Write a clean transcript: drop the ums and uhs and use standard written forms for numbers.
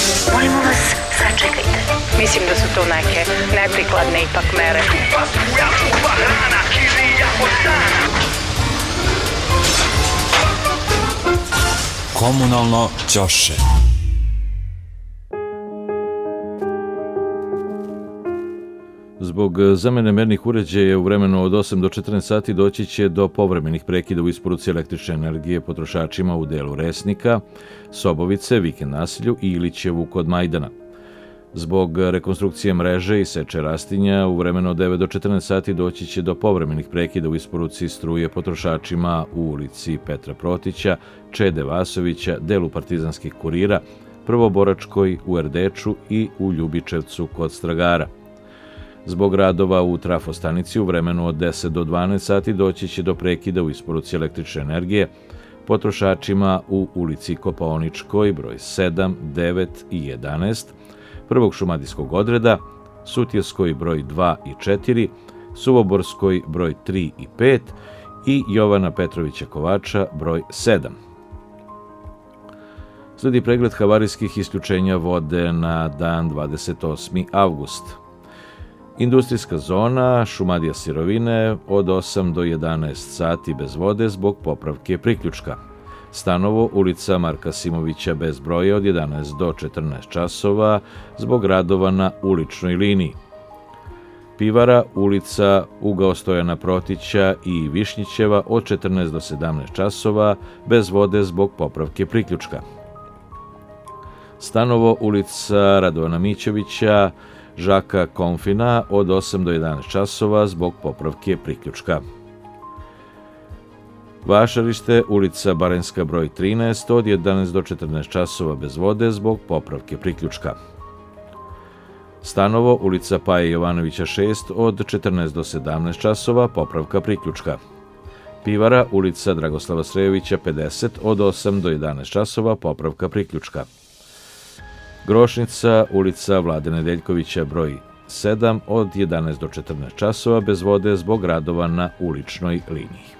Molimo vas, sačekajte. Mislim da su to neke neprikladne ipak mere. Komunalno ćoše. Zbog zamene mernih uređaja u vremenu od 8 do 14 sati doći će do povremenih prekida u isporuci električne energije potrošačima u delu Resnika, Sobovice, Vikend naselju i Ilićevu kod Majdana. Zbog rekonstrukcije mreže i seče rastinja u vremenu od 9 do 14 sati doći će do povremenih prekida u isporuci struje potrošačima u ulici Petra Protića, Čede Vasovića, delu Partizanskih kurira, Prvoboračkoj, u Erdeču i u Ljubičevcu kod Stragara. Zbog radova u trafostanici u vremenu od 10 do 12 sati doći će do prekida u isporuci električne energije potrošačima u ulici Kopaoničkoj broj 7, 9 i 11, Prvog šumadijskog odreda, Sutjeskoj broj 2 i 4, Suvoborskoj broj 3 i 5 i Jovana Petrovića Kovača broj 7. Sledi pregled havarijskih isključenja vode na dan 28. avgust. Industrijska zona, Šumadija Sirovine, od 8 do 11 sati bez vode zbog popravke priključka. Stanovo, ulica Marka Simovića bez broja od 11 do 14 časova zbog radova na uličnoj liniji. Pivara, ulica ugao Stojana Protića i Višnjićeva od 14 do 17 časova bez vode zbog popravke priključka. Stanovo, ulica Radovana Mićevića, Žaka Konfina od 8 do 11 časova zbog popravke priključka. Vašarište, ulica Barenjska broj 13 od 11 do 14 časova bez vode zbog popravke priključka. Stanovo, ulica Paje Jovanovića 6 od 14 do 17 časova popravka priključka. Pivara, ulica Dragoslava Srejovića 50 od 8 do 11 časova popravka priključka. Grošnica, ulica Vlade Nedeljkovića broj 7 od 11 do 14 časova bez vode zbog radova na uličnoj liniji.